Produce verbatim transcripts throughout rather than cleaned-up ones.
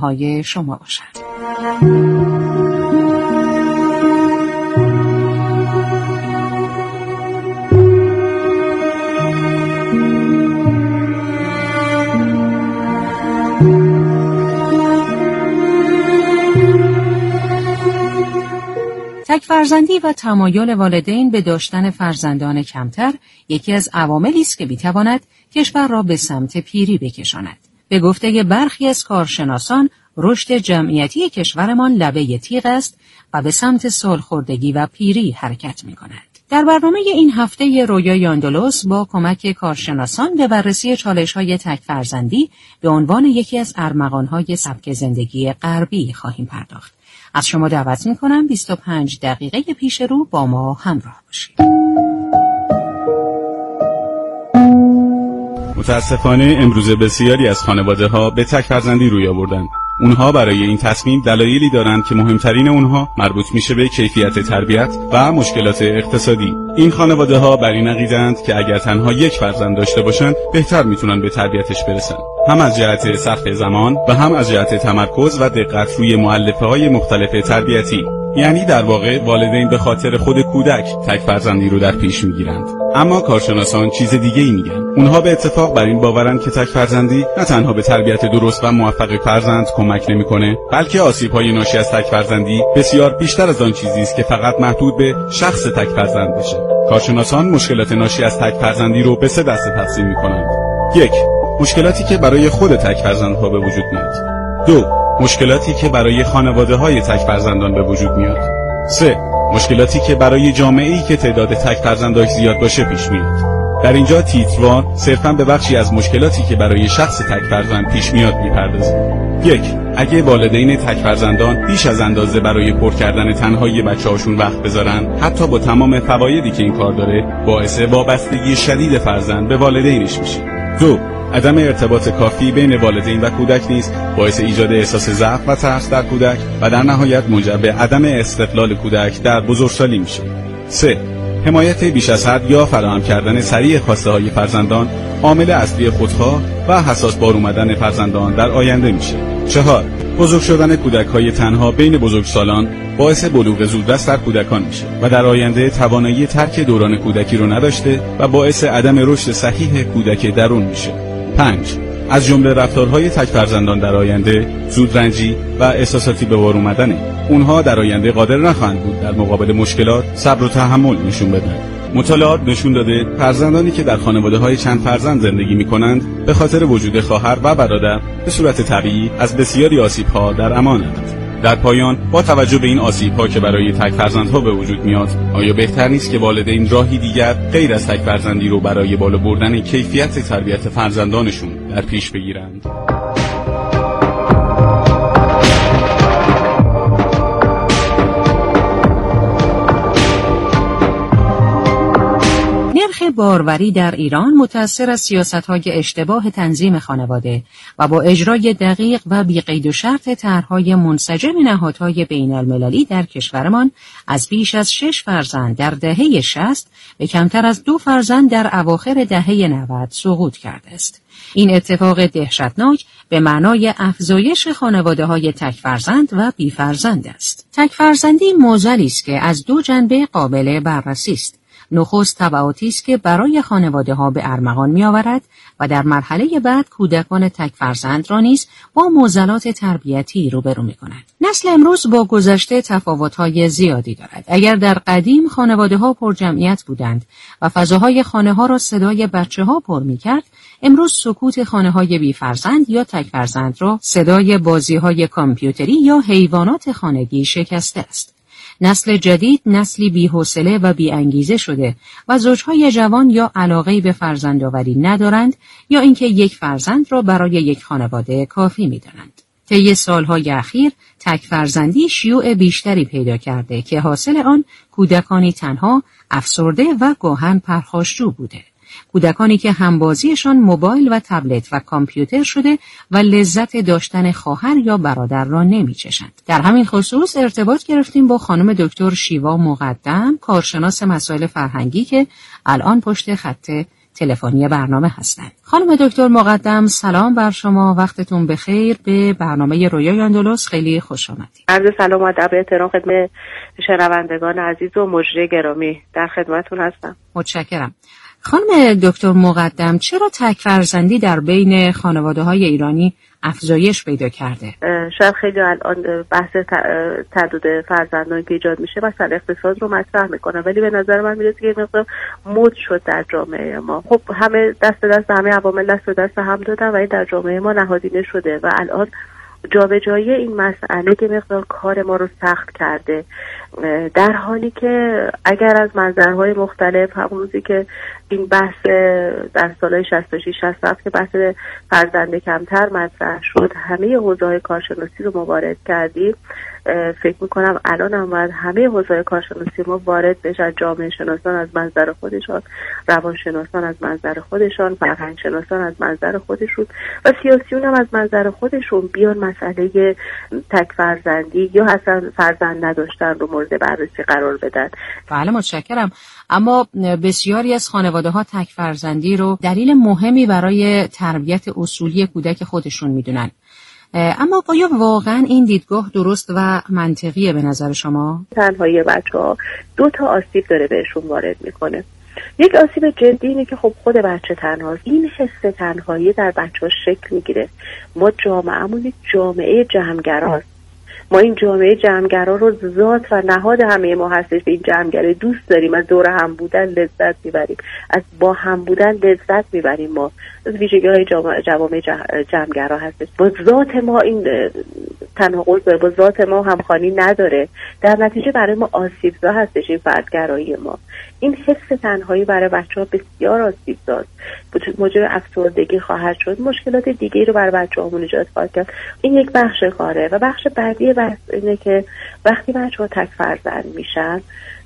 همراهای شما باشد. تک فرزندی و تمایل والدین به داشتن فرزندان کمتر یکی از عواملی است که می‌تواند کشور را به سمت پیری بکشاند. به گفته برخی از کارشناسان، رشد جمعیتی کشورمان لبه تیغ است و به سمت سالخوردگی و پیری حرکت می‌کند. در برنامه این هفته رویای اندلس با کمک کارشناسان به بررسی چالش‌های تک فرزندی به عنوان یکی از ارمغان‌های سبک زندگی غربی خواهیم پرداخت. از شما دعوت می‌کنم بیست و پنج دقیقه پیش رو با ما همراه باشید. متاسفانه امروزه بسیاری از خانواده‌ها به تک فرزندی روی آوردند. اونها برای این تصمیم دلایلی دارند که مهمترین اونها مربوط میشه به کیفیت تربیت و مشکلات اقتصادی. این خانواده‌ها بر این عقیده‌اند که اگر تنها یک فرزند داشته باشند بهتر میتونن به تربیتش برسن، هم از جهت صرف زمان و هم از جهت تمرکز و دقت روی مؤلفه‌های مختلف تربیتی. یعنی در واقع والدین به خاطر خود کودک تک فرزندی رو در پیش میگیرند. اما کارشناسان چیز دیگه ای میگن. اونها به اتفاق بر این باورند که تک فرزندی نه تنها به تربیت درست و موفق فرزند کمک نمیکنه، بلکه آسیب‌های ناشی از تک فرزندی بسیار بیشتر از آن چیزی است که فقط محدود به شخص تک فرزند بشه. کارشناسان مشکلات ناشی از تک فرزندی رو به سه دسته تقسیم میکنند. یک، مشکلاتی که برای خود تک فرزندها به وجود میاد. دو، مشکلاتی که برای خانواده‌های تک فرزندان به وجود میاد. سه، مشکلاتی که برای جامعه‌ای که تعداد تک فرزنداش زیاد باشه پیش میاد. در اینجا تیتروار صرفاً به بخشی از مشکلاتی که برای شخص تک فرزند پیش میاد میپردازیم. یک، اگه والدین تک فرزندان بیش از اندازه برای پر کردن تنهایی بچه‌هاشون وقت بذارن، حتی با تمام فوایدی که این کار داره، باعث وابستگی شدید فرزند به والدینش میشه. دو، عدم ارتباط کافی بین والدین و کودک نیز باعث ایجاد احساس ضعف و ترس در کودک و در نهایت منجر به عدم استقلال کودک در بزرگسالی میشه. سه، حمایت بیش از حد یا فراهم کردن سریع خواسته‌های فرزندان عامل اصلی خودخواه و حساس بار اومدن فرزندان در آینده میشه. چهار، بزرگ شدن کودک‌های تنها بین بزرگسالان باعث بلوغ زودرس در کودکان میشه و در آینده توانایی ترک دوران کودکی رو نداشته و باعث عدم رشد صحیح کودک درون میشه. پنج، از جمله رفتارهای تک فرزندان در آینده زودرنجی و احساساتی به بار اومدنه. اونها در آینده قادر نخواهند بود در مقابل مشکلات صبر و تحمل نشون بدن. مطالعات نشون داده فرزندانی که در خانواده‌های چند فرزند زندگی می‌کنند به خاطر وجود خواهر و برادر به صورت طبیعی از بسیاری آسیب‌ها در امانند. در پایان با توجه به این آسیب‌ها که برای تک فرزندها به وجود میاد، آیا بهتر نیست که والدین راهی دیگر غیر از تک فرزندی رو برای بالا بردن کیفیت تربیت فرزندانشون در پیش بگیرند؟ نرخ باروری در ایران متأثر از سیاست‌های اشتباه تنظیم خانواده و با اجرای دقیق و بی‌قید و شرط طرح‌های منسجم نهادهای بین‌المللی در کشورمان از بیش از شش فرزند در دهه شصت به کمتر از دو فرزند در اواخر دهه نود سقوط کرده است. این اتفاق دهشتناک به معنای افزایش خانواده‌های تک فرزند و بی فرزند است. تک فرزندی معضلی است که از دو جنبه قابل بررسی است. نخست تبعاتی است که برای خانواده‌ها به ارمغان می‌آورد و در مرحله بعد کودکان تک فرزند را نیز با معضلات تربیتی روبرو می‌کند. نسل امروز با گذشته تفاوت‌های زیادی دارد. اگر در قدیم خانواده‌ها پرجمعیت بودند و فضاهای خانه‌ها را صدای بچه‌ها پر می‌کرد، امروز سکوت خانه‌های بی فرزند یا تک فرزند را صدای بازی‌های کامپیوتری یا حیوانات خانگی شکسته است. نسل جدید نسلی بی‌حوصله و بی‌انگیزه شده و زوجهای جوان یا علاقه‌ای به فرزندآوری ندارند یا اینکه یک فرزند را برای یک خانواده کافی می‌دانند. طی سالهای اخیر تک فرزندی شیوع بیشتری پیدا کرده که حاصل آن کودکانی تنها، افسرده و گاهن پرخاشجو بوده. کودکانی که همبازیشان موبایل و تبلت و کامپیوتر شده و لذت داشتن خواهر یا برادر را نمی‌چشند. در همین خصوص ارتباط گرفتیم با خانم دکتر شیوا مقدم، کارشناس مسائل فرهنگی که الان پشت خط تلفنی برنامه هستند. خانم دکتر مقدم سلام بر شما، وقتتون بخیر. به برنامه رویای اندلس خیلی خوش آمدید. عرض سلام و ادب احترام خدمت شنوندگان عزیز و مجری گرامی، در خدمتتون هستم. متشکرم. خانم دکتر مقدم، چرا تک فرزندی در بین خانواده‌های ایرانی افزایش پیدا کرده؟ شاید خیلی الان بحث تعدد فرزندان که ایجاد میشه مثلا اقتصاد رو مطرح میکنه، ولی به نظر من میاد که مقدار مد شد در جامعه ما. خب همه دست دست همه عوامل دست دست هم دادن و این در جامعه ما نهادینه شده و الان جابجایی این مسئله که مقدار کار ما رو سخت کرده، در حالی که اگر از منظرهای مختلف همون روزی که این بحث در سالهای شصت و شش شصت و هفت که بحث فرزند کمتر مطرح شد همه حوزه‌های کارشناسی رو ما وارد کردیم، فکر میکنم الان هم باید همه حوزه‌های کارشناسی ما وارد بشن. جامعه شناسان از منظر خودشان، روانشناسان از منظر خودشان، فرهنگ شناسان از منظر خودشون و سیاسیون هم از منظر خودشون بیان مسئله تک فرزندی یا اصلا فرزند نداشتن رو مورد بررسی قرار بدن. بله متشکرم. اما بسیاری از خانواده‌ها تک فرزندی رو دلیل مهمی برای تربیت اصولی کودک خودشون میدونن. اما آیا واقعا این دیدگاه درست و منطقیه به نظر شما؟ تنهایی بچه‌ها دو تا آسیب داره بهشون وارد میکنه. یک آسیب جدی اینه که خب خود بچه تنهاست. این حس تنهایی در بچه‌ها شکل میگیره. ما جامعه‌مون یک جامعه جمع‌گراست. ما این جامعه جمع‌گرا رو ذات و نهاد همه ما هستش. این جمع‌گرا دوست داریم، از دور هم بودن لذت میبریم، از با هم بودن لذت میبریم. ما از ویژگی‌های جوامع جمع‌گرا هستش. با ذات ما این تناقض داره، با ذات ما همخوانی نداره. در نتیجه برای ما آسیب‌زا هستش این فردگرایی ما. این حس تنهایی برای بچه‌ها بسیار آسیب‌زاست. موجب افسردگی خواهد شد، مشکلات دیگه‌ای رو برای بچه‌هامون ایجاد خواهد کرد. این یک بخش کاره و بخش بعدی بحث اینه که وقتی بچه‌ها تک فرزند میشن،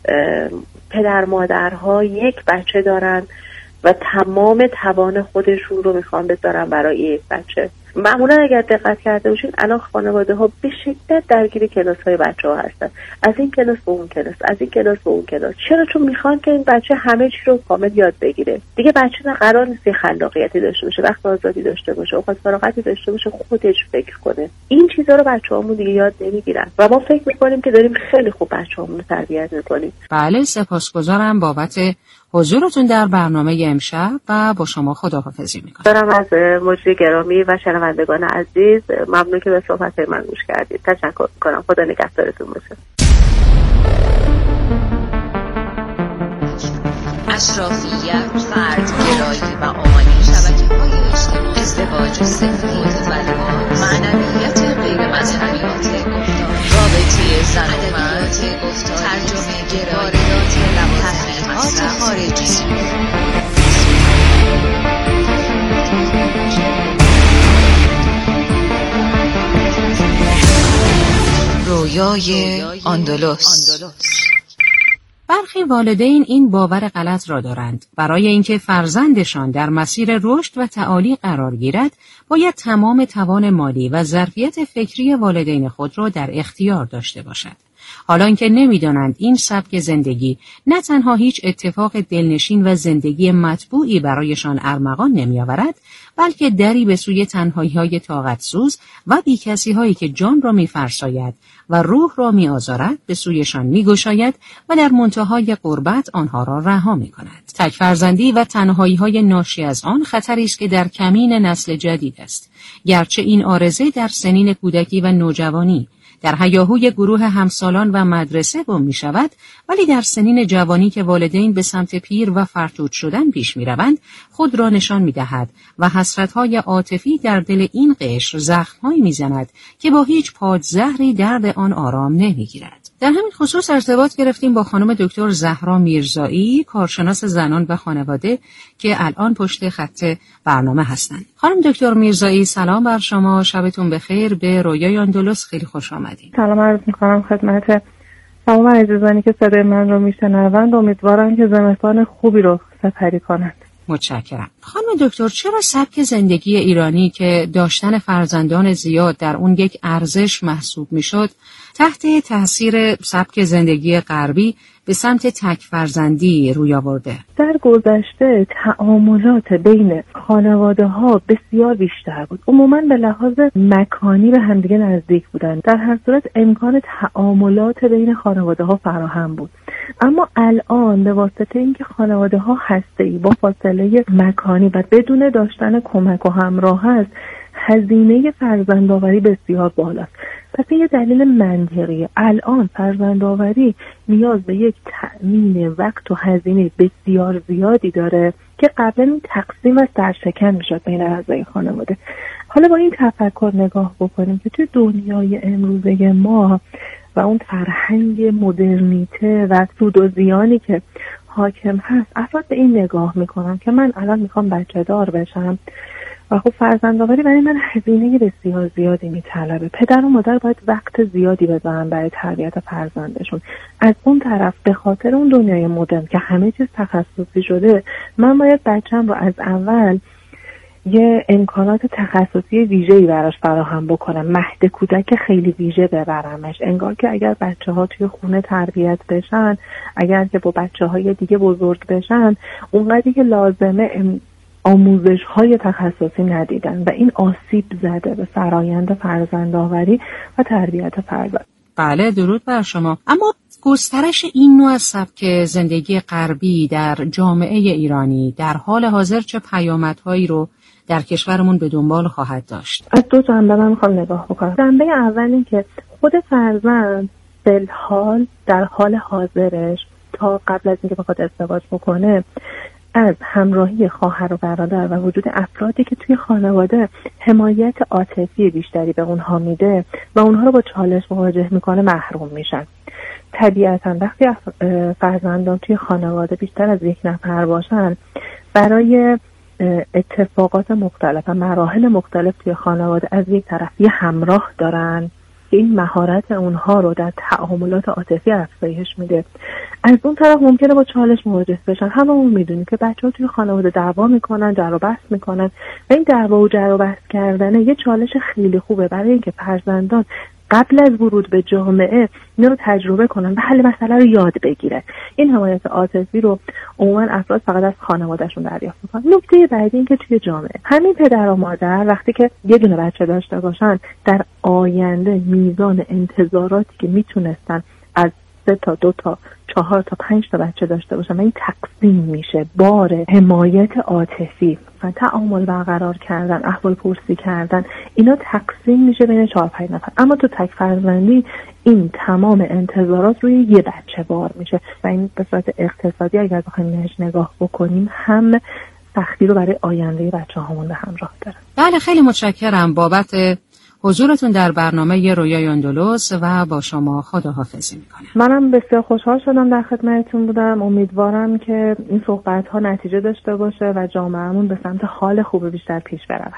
پدر مادرها یک بچه دارن و تمام توان خودشون رو میخوان بذارن برای یک بچه. معمولا اگر دقت کرده باشین الان خانواده ها به شدت درگیر کلاس های بچه ها هستن، از این کلاس به اون کلاس، از این کلاس به اون کلاس. چرا؟ چون میخوان که این بچه همه چی رو کامل یاد بگیره. دیگه بچه نه قرار نیست خلاقیتی داشته باشه، وقت آزادی داشته باشه، اوقات فراغتی داشته باشه، خودش فکر کنه. این چیزا رو بچه‌هامون دیگه یاد نمیگیرن و ما فکر میکنیم که داریم خیلی خوب بچه‌هامون رو تربیت میکنیم. بله، سپاسگزارم بابت حضورتون در برنامه امشب و با شما خداحافظی میکنم. دارم از مجری گرامی و شنوندگان عزیز ممنون که به صحبت من گوش کردید. تشکر میکنم. خدا نگهدارتون باشه. اشرافیت، فردگرایی و آمالی، شبکه‌های اجتماعی، ازدواج سفید و لباس، معنویت غیر مذهبیات گفتار، رابطه زن و مرد، ترجمه گرایی، تحریمات خارجی. رویای اندلس. برخی والدین این باور غلط را دارند. برای اینکه فرزندشان در مسیر رشد و تعالی قرار گیرد، باید تمام توان مالی و ظرفیت فکری والدین خود را در اختیار داشته باشد. حالا اینکه نمی‌دانند این سبک زندگی نه تنها هیچ اتفاق دلنشین و زندگی مطبوعی برایشان ارمغان نمی‌آورد، بلکه دری به سوی تنهایی‌های طاقت‌سوز و بی‌کسی‌هایی که جان را می‌فرساید و روح را می‌آزارد به سویشان می‌گشاید و در منتهای غربت آنها را رها می‌کند. تک فرزندی و تنهایی‌های ناشی از آن خطری است که در کمین نسل جدید است. گرچه این عارضه در سنین کودکی و نوجوانی در هیاهوی گروه همسالان و مدرسه گم می شود، ولی در سنین جوانی که والدین به سمت پیر و فرتوت شدن پیش می روند، خود را نشان می دهد و حسرت‌های عاطفی در دل این قشر زخم‌هایی می زند که با هیچ پادزهری درد آن آرام نمی گیرد. در همین خصوص ارتباط گرفتیم با خانم دکتر زهرا میرزایی، کارشناس زنان و خانواده که الان پشت خط برنامه هستند. خانم دکتر میرزایی سلام بر شما، شبتون بخیر. به رویای اندلس خیلی خوش آمدید. سلام عرض می‌کنم خدمت تمام عزیزانی که صدای من رو میشنوند. امیدوارم که زمستان خوبی رو سپری کنند. متشکرم. خانم دکتر، چرا سبک زندگی ایرانی که داشتن فرزندان زیاد در اون یک ارزش محسوب میشد، تحت تاثیر سبک زندگی غربی به سمت تک فرزندی روی آورده؟ در گذشته تعاملات بین خانواده ها بسیار بیشتر بود. عموماً به لحاظ مکانی به همدیگه نزدیک بودن. در هر صورت امکان تعاملات بین خانواده ها فراهم بود. اما الان به واسطه اینکه خانواده ها هسته‌ای با فاصله مکانی و بدون داشتن کمک و همراه هست، هزینه فرزندآوری بسیار بالاست. پس این یه دلیل منطقیه. الان فرزندآوری نیاز به یک تأمین وقت و هزینه بسیار زیادی داره که قبلا این تقسیم و سرشکن میشد بین اعضای خانواده. حالا با این تفکر نگاه بکنیم که توی دنیای امروزه ما و اون فرهنگ مدرنیته و سود و زیانی که حاکم هست، افراد به این نگاه میکنن که من الان میخوام بچه دار بشم و خب فرزندآوری برای من هزینه بسیار زیادی میطلبه. پدر و مادر باید وقت زیادی بذارن برای تربیت فرزندشون. از اون طرف به خاطر اون دنیای مدرن که همه چیز تخصصی شده، من باید بچه‌م رو از اول یه امکانات تخصصی ویژه‌ای براش فراهم بکنم، مهد کودک خیلی ویژه ببرمش. انگار که اگر بچه‌ها توی خونه تربیت بشن، اگر که با بچه‌های دیگه بزرگ بشن، اونقدری که لازمه آموزش‌های تخصصی ندیدن و این آسیب زده به فرایند فرزندآوری و تربیت فرزند. بله، درود بر شما. اما گسترش این نوع از سبک زندگی غربی در جامعه ایرانی در حال حاضر چه پیامدهایی رو در کشورمون به دنبال خواهد داشت؟ از دو جنبه من میخوام نگاه بکنم. جنبه اول این که خود فرزند بالحال در حال حاضرش تا قبل از اینکه بخواد ازدواج بکنه، از همراهی خواهر و برادر و وجود افرادی که توی خانواده حمایت عاطفی بیشتری به اونها میده و اونها رو با چالش مواجه میکنه محروم میشن. طبیعتاً وقتی فرزندان توی خانواده بیشتر از یک نفر باشن، برای اتفاقات مختلف و مراحل مختلف توی خانواده از یک طرف یه همراه دارن که این مهارت اونها رو در تعاملات عاطفی افزایش میده. از اون طرف ممکنه با چالش مواجه بشن. هممون میدونیم که بچه‌ها توی خانواده دعوا میکنن، جر و بحث میکنن و این دعوا و جر و بحث کردن یه چالش خیلی خوبه برای اینکه فرزندان قبل از ورود به جامعه اینا رو تجربه کنن و حل مسئله رو یاد بگیرن. این حمایت عاطفی رو عموما افراد فقط از خانوادهشون دریافت میکنن. نکته بعدی این که توی جامعه همین پدر و مادر وقتی که یه دونه بچه داشته باشن، در آینده میزان انتظاراتی که میتونستن از سه تا دو تا چهار تا پنج تا بچه داشته باشن و این تقسیم میشه. بار حمایت عاطفی و تعامل برقرار کردن، احوال پرسی کردن، اینا تقسیم میشه بین چهار پنج نفر. اما تو تک فرزندی این تمام انتظارات روی یه بچه بار میشه و این به صورت اقتصادی اگر بخوایم بهش نگاه بکنیم هم سختی رو برای آینده بچه‌هامون به همراه داره. بله، خیلی متشکرم بابت حضورتون در برنامه رویای اندلس و با شما خداحافظی میکنم. منم بسیار خوشحال شدم در خدمتتون بودم. امیدوارم که این صحبت ها نتیجه داشته باشه و جامعهمون به سمت حال خوب بیشتر پیش برود.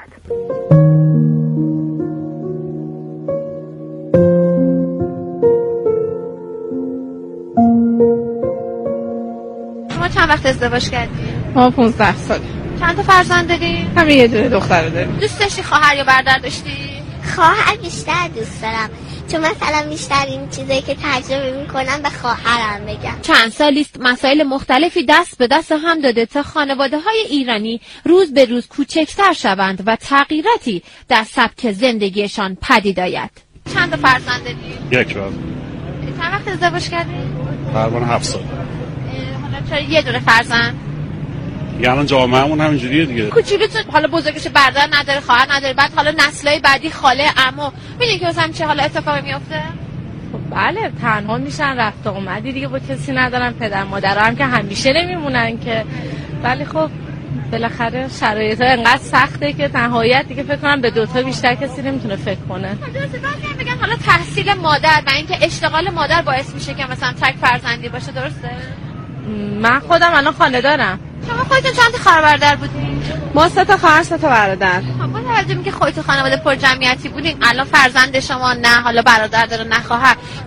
شما چند وقت ازدواج کردی؟ ما پانزده سال. چند تا فرزند داری؟ همین یه دونه دختر داریم. دوست داشتی خواهر یا برادر داشتی؟ خواهر بیشتر دوست دارم، چون مثلا بیشتر این چیزایی که تجربه میکنم به خواهرم بگم. چند سالیست مسائل مختلفی دست به دست هم داده تا خانواده‌های ایرانی روز به روز کوچکتر شوند و تغییراتی در سبک زندگیشان پدید آید. چند تا فرزند داری؟ یک بار. چند وقت ازدواج کردی؟ تقریبا هفت سال. حالا چرا یه دونه فرزند؟ یعنی جامعه‌مون همینجوریه دیگه. کوچولوتون حالا بزرگش برادر نداره، خواهر نداره، بعد حالا نسل‌های بعدی خاله، عمو، می‌دونی که مثلا چه حالا اتفاقی میفته؟ خب بله، تنها میشن، رفت اومدی دیگه با کسی ندارن. پدر مادرها هم که همیشه نمیمونن که، ولی خب بالاخره شرایط‌ها انقدر سخته که تنهاییت دیگه فکر کنم به دوتا بیشتر کسی نمیتونه فکر کنه. درسته، بعضی میگن حالا تحصیل مادر و اینکه اشتغال مادر باعث میشه که مثلا تک فرزندی باشه، درسته؟ من خودم الان خانه دارم. شما خودتون چند تا خواهر برادر بودین؟ ما سه تا خواهر، سه تا برادر. با توجه به اینکه خودتون خانواده پر جمعیتی بودین، الان فرزند شما نه حالا برادر داره نه خواهر،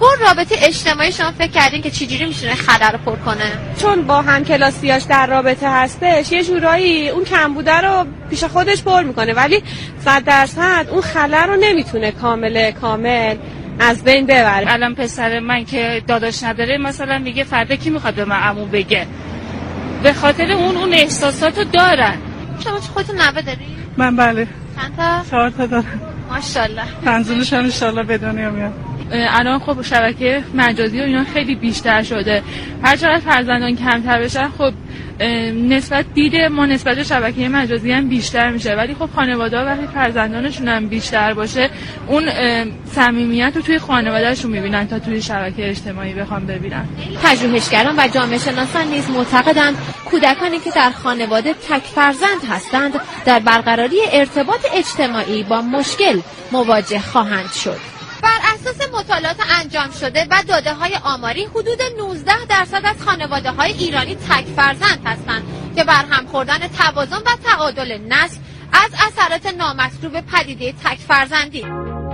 با رابطه اجتماعی شما فکر کردین که چجوری میتونه خلأ رو پر کنه؟ چون با هم کلاسیاش در رابطه هستش یه جورایی اون کم بوده رو پیش خودش پر میکنه، ولی صد درصد اون خلأ رو نمیتونه کامل کامل از بین ببره. الان پسر من که داداش نداره مثلا میگه فردا کی میخواد به من عمو بگه، به خاطر اون اون احساساتو دارن. شما چه خودتون نوه داری؟ من بله. چند تا؟ چهار تا دارم. ماشاءالله. پنجمش هم ان شاء الله به دنیا میاد. الان خب شبکه مجازی و اینا خیلی بیشتر شده، هر چقدر فرزندان کمتر بشن خب نسبت دید ما نسبت به شبکه مجازی هم بیشتر میشه، ولی خب خانواده‌ها وقتی فرزندانشون هم بیشتر باشه اون صمیمیت رو توی خانوادهشون میبینن تا توی شبکه اجتماعی بخوام ببینن. پژوهشگران و جامعه شناسان نیز معتقدند کودکانی که در خانواده تک فرزند هستند در برقراری ارتباط اجتماعی با مشکل مواجه خواهند شد. بر اساس مطالعات انجام شده و داده‌های آماری حدود نوزده درصد از خانواده‌های ایرانی تک فرزند هستند که برهم خوردن توازن و تعادل نسل از اثرات نامطلوب پدیده تک فرزندی.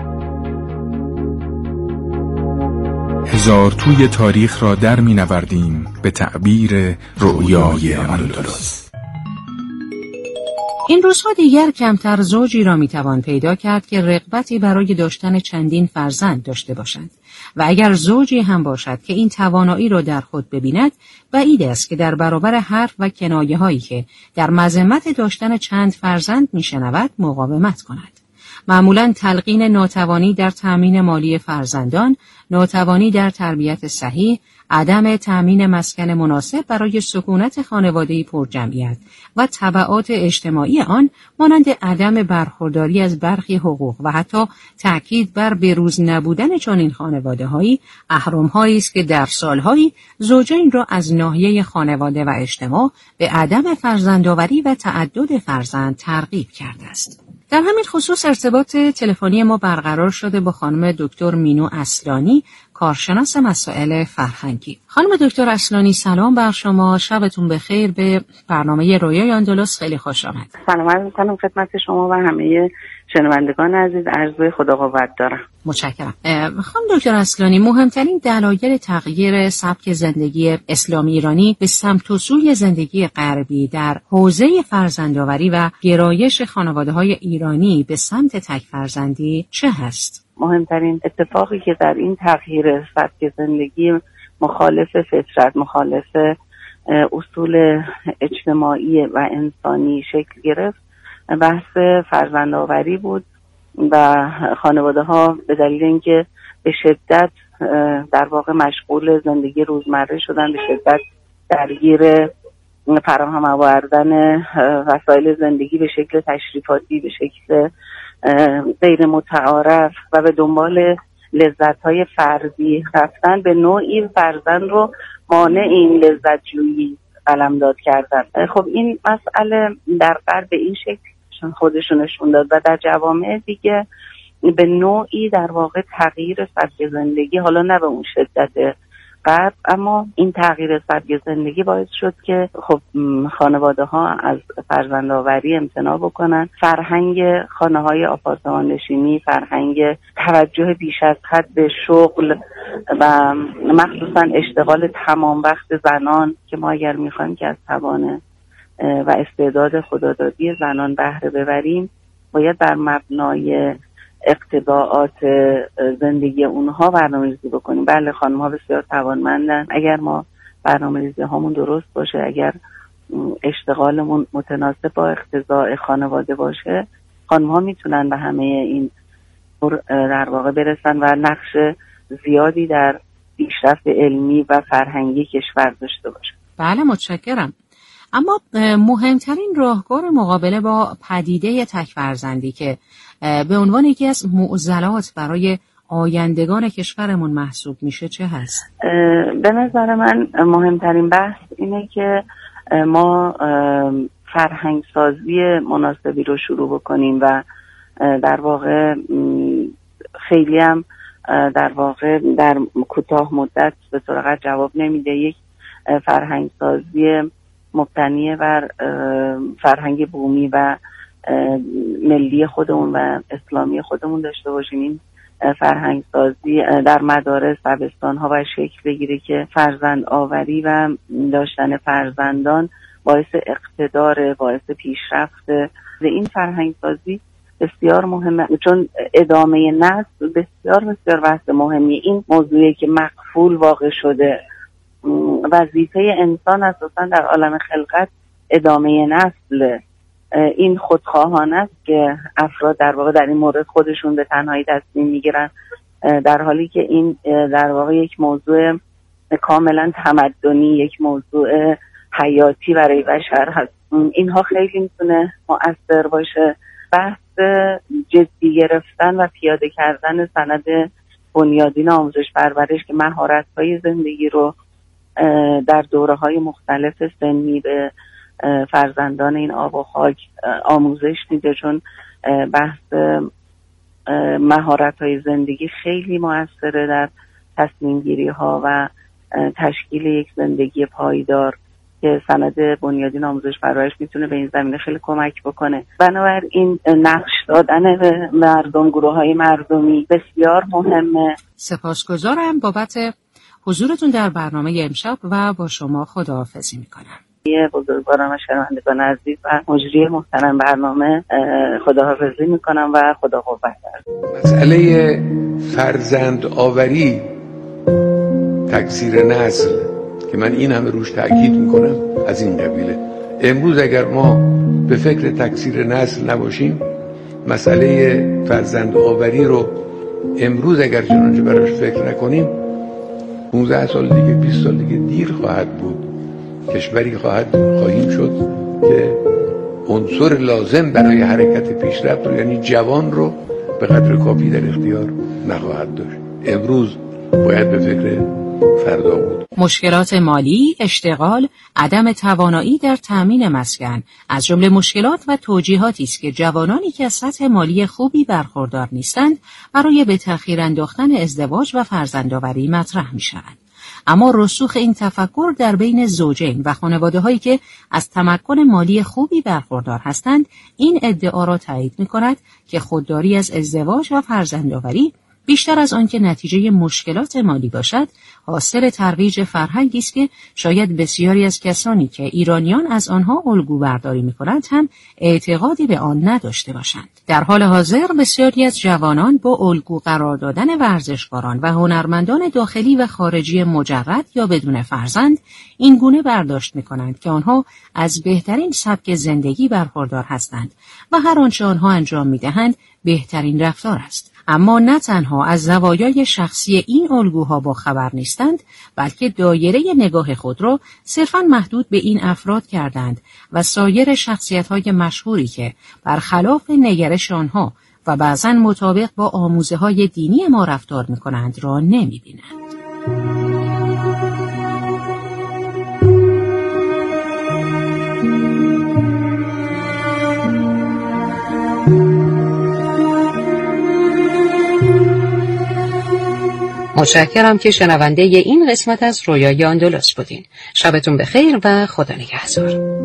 هزار توی تاریخ را در می‌نوردیم به تعبیر رویای اندلس. این روزها دیگر کمتر زوجی را میتوان پیدا کرد که رغبتی برای داشتن چندین فرزند داشته باشند و اگر زوجی هم باشد که این توانایی را در خود ببیند بعید است که در برابر حرف و کنایه هایی که در مذمت داشتن چند فرزند میشنود مقاومت کند. معمولاً تلقین ناتوانی در تأمین مالی فرزندان، ناتوانی در تربیت صحیح، عدم تأمین مسکن مناسب برای سکونت خانواده‌ای پرجمعیت و تبعات اجتماعی آن مانند عدم برخورداری از برخی حقوق و حتی تأکید بر بروز نبودن چنین خانواده‌هایی اهرم‌هایی است که در سال‌هایی زوجین را از ناحیه خانواده و اجتماع به عدم فرزندآوری و تعدد فرزند ترغیب کرده است. در همین خصوص ارتباط تلفنی ما برقرار شده با خانم دکتر مینو اصلانی، کارشناس مسائل فرهنگی. خانم دکتر اصلانی سلام بر شما، شبتون بخیر. به برنامه رویای اندلس خیلی خوش آمد. سلام عرض می‌کنم خدمت شما و همه شنوندگان عزیز. عرض خدا قوت دارم. متشکرم. خانم دکتر اصلانی، مهمترین دلایل تغییر سبک زندگی اسلامی ایرانی به سمت و سوی زندگی غربی در حوزه فرزندآوری و گرایش خانواده‌های ایرانی به سمت تک فرزندی چه هست؟ مهمترین اتفاقی که در این تغییر سبک زندگی مخالف فطرت، مخالف اصول اجتماعی و انسانی شکل گرفت بحث فرزندآوری بود و خانواده ها به دلیل اینکه به شدت در واقع مشغول زندگی روزمره شدن، به شدت درگیر فراهم آوردن وسایل زندگی به شکل تشریفاتی، به شکل غیر متعارف و به دنبال لذت‌های فردی رفتن، به نوعی فرزند رو مانع این لذت جویی قلمداد کردن. خب این مسئله در غرب به این شکل خودشون نشون داد و در جوامع دیگه به نوعی در واقع تغییر سبک زندگی، حالا نه به اون شدت غرب، اما این تغییر سبک زندگی باعث شد که خب خانواده ها از فرزندآوری امتناع بکنن. فرهنگ خانه های آپارتمان نشینی، فرهنگ توجه بیش از حد به شغل و مخصوصا اشتغال تمام وقت زنان که ما اگر میخوایم که از توان و استعداد خدادادی زنان بهره ببریم باید بر مبنای اقتضاعات زندگی اونها برنامه‌ریزی بکنیم. بله خانم‌ها بسیار توانمندن، اگر ما برنامه‌ریزی هامون درست باشه، اگر اشتغالمون متناسب با اقتضاع خانواده باشه، خانم‌ها میتونن به همه این در واقع برسن و نقش زیادی در پیشرفت علمی و فرهنگی کشور داشته باشن. بله متشکرم. اما مهمترین راهکار مقابله با پدیده تک فرزندی که به عنوان یکی از معضلات برای آیندگان کشورمون محسوب میشه چه هست؟ به نظر من مهمترین بحث اینه که ما فرهنگ سازی مناسبی رو شروع بکنیم و در واقع خیلی هم در واقع در کوتاه مدت به سرعت جواب نمیده. یک فرهنگ سازی مبتنی بر فرهنگ بومی و ملی خودمون و اسلامی خودمون داشته باشیم. این فرهنگ سازی در مدارس دبستان‌ها و شکل بگیره که فرزند آوری و داشتن فرزندان باعث اقتدار، باعث پیشرفت. این فرهنگ سازی بسیار مهمه، چون ادامه نسل بسیار بسیار بحث مهمی. این موضوعی که مقفول واقع شده، وظیفه انسان اساسا در عالم خلقت ادامه نسل. این خودخواهانه است که افراد در واقع در این مورد خودشون به تنهایی تصمیم میگیرن، در حالی که این در واقع یک موضوع کاملا تمدنی، یک موضوع حیاتی برای بشر هست. اینها خیلی میتونه مؤثر باشه. بحث جدی گرفتن و پیاده کردن سند بنیادین آموزش پرورش که مهارت‌های زندگی رو در دوره‌های مختلف سنی به فرزندان این آب و خاک آموزش میده، چون بحث مهارت‌های زندگی خیلی مؤثره در تصمیم گیری ها و تشکیل یک زندگی پایدار که سند بنیادین آموزش پرورش میتونه به این زمینه خیلی کمک بکنه. بنابراین نقش دادن به مردم، گروه های مردمی بسیار مهمه. سپاسگزارم بابت حضورتون در برنامه امشب و با شما خداحافظی میکنم. بزرگواران و شنوندگان عزیز و مجری محترم برنامه خداحافظی میکنم و خدا قوت دارد. مسئله فرزند آوری، تکثیر نسل که من این همه روش تأکید میکنم از این قبیله. امروز اگر ما به فکر تکثیر نسل نباشیم، مسئله فرزند آوری رو امروز اگر چنانچه براش فکر نکنیم، پانزده سال دیگه، بیست سال دیگه دیر خواهد بود. کشوری خواهد خواهیم شد که عنصر لازم برای حرکت پیشرفت رو، یعنی جوان رو به قدر کافی در اختیار نخواهد داشت. امروز باید به فکر فردا بود. مشکلات مالی، اشتغال، عدم توانایی در تامین مسکن از جمله مشکلات و توجیهاتی است که جوانانی که از سطح مالی خوبی برخوردار نیستند برای به تأخیر انداختن ازدواج و فرزندآوری مطرح می‌شوند. اما رسوخ این تفکر در بین زوجین و خانواده‌هایی که از تمکن مالی خوبی برخوردار هستند این ادعا را تایید می‌کند که خودداری از ازدواج و فرزندآوری بیشتر از آنکه نتیجه مشکلات مالی باشد، حاصل ترویج فرهنگی است که شاید بسیاری از کسانی که ایرانیان از آنها الگو برداری می‌کنند هم اعتقادی به آن نداشته باشند. در حال حاضر بسیاری از جوانان با الگو قرار دادن ورزشکاران و هنرمندان داخلی و خارجی مجرد یا بدون فرزند این گونه برداشت می‌کنند که آنها از بهترین سبک زندگی برخوردار هستند و هر آنچه آنها انجام می‌دهند بهترین رفتار است. اما نه تنها از زوایای شخصی این الگوها با خبر نیستند، بلکه دایره نگاه خود را صرفاً محدود به این افراد کردند و سایر شخصیت‌های مشهوری که برخلاف نگرش آنها و بعضاً مطابق با آموزه‌های دینی ما رفتار می‌کنند را نمی‌بینند. متشکرم که شنونده این قسمت از رویای آندلس بودین. شبتون بخیر و خدا نگهدار.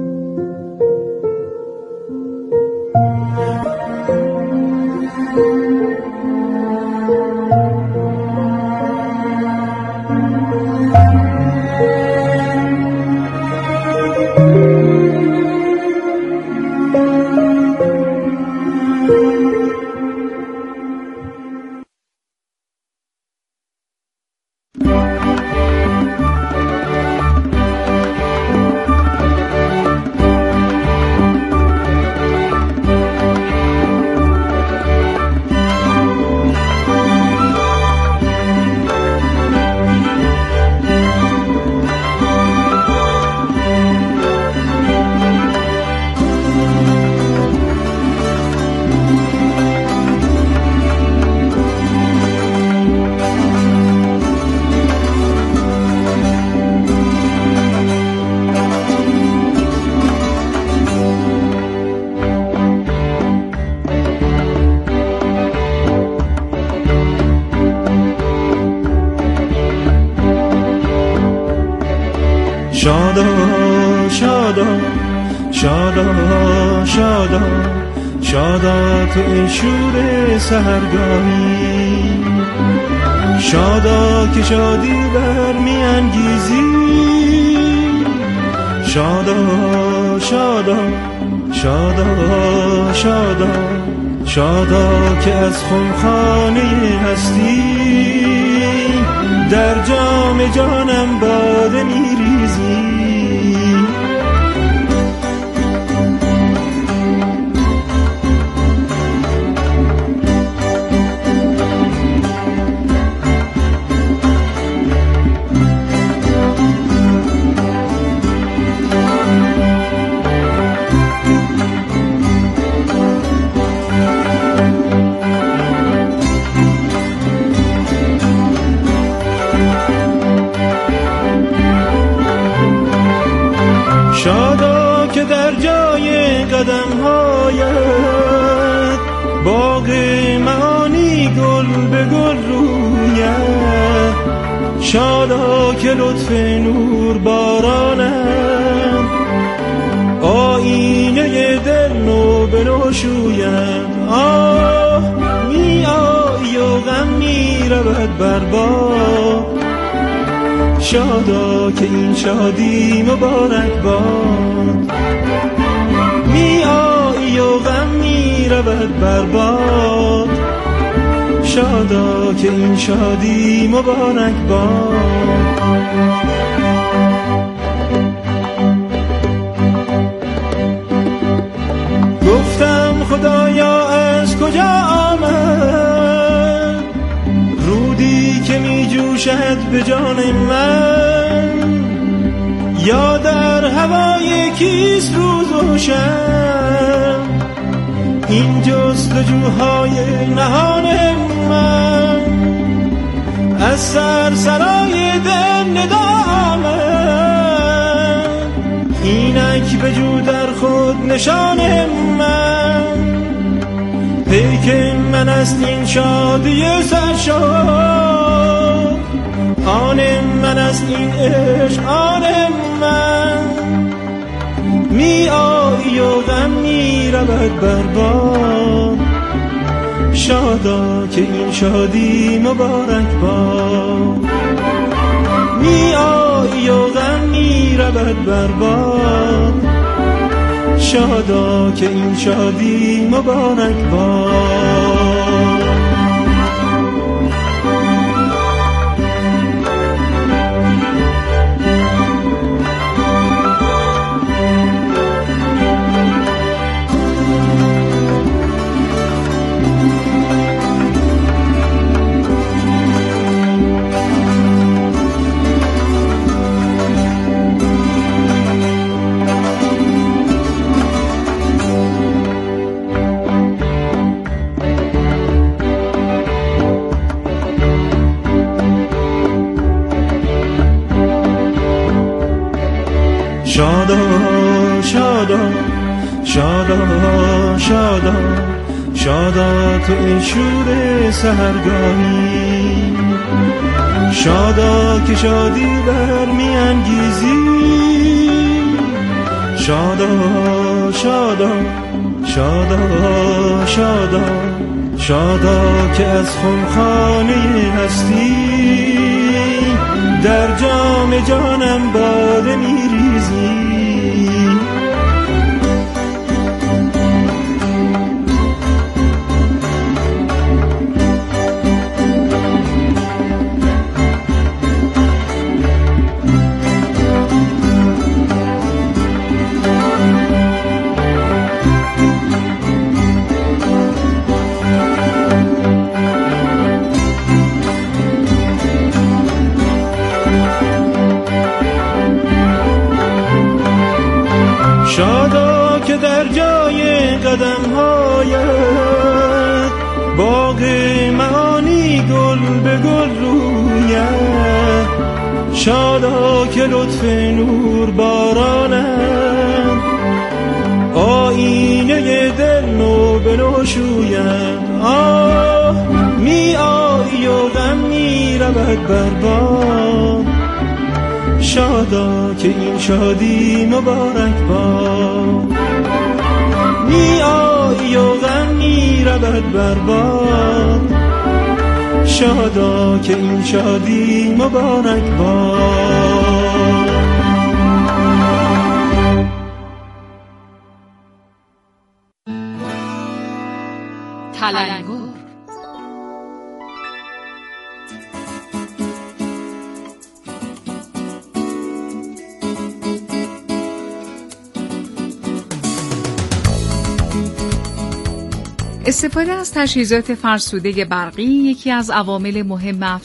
شادا شادا شادا شادا شادا تو ای شور سحرگاهی، شادا که شادی بر می انگیزی، شادا شادا شادا شادا شادا که از خمخانه هستی در جام جانم باده می ریزی. شادا که در جای قدم‌هایت باغ معانی گل به گل روید، شادا که لطف نور بارانت آینه دل نو بنوشوید. آه می آیی و غم می رود بر باد، شادا که این شادی مبارک باد. می آیی و غم می رود بر باد، شادا که این شادی مبارک باد. گفتم خدایا از کجا آمد رودی که می جوشد به جان من، یا در هوای کیست روز و شب این جستجوهای نهان من. از سرسرای دل ندا آمد اینک بجو در خود نشان من. پیک من است این شادی سرشار، آن من است این عشق آن من. می آیی و غم می رود بر باد، شادا که این شادی مبارک باد. می آیی و غم می رود بر باد، شادا که این شادی مبارک باد. شادا شادا شادا شادا شادا تو ای شور سحرگاهی، شادا که شادی بر می انگیزی، شادا شادا شادا شادا شادا که از خمخانه هستی در جام جانم باده می ریزی. شادا که در جای قدم‌هایت باغ معانی گل به گل روید، شادا که لطف نور بارانت آینه دل نو بنوشوید. آه می آیی و غم می رود بر باد، شادا که این شادی مبارک باد. می آیی آی و غم می رود برباد. شادا که این شادی مبارک باد. تلنگر استفاده از تجهیزات فرسوده برقی یکی از عوامل مهم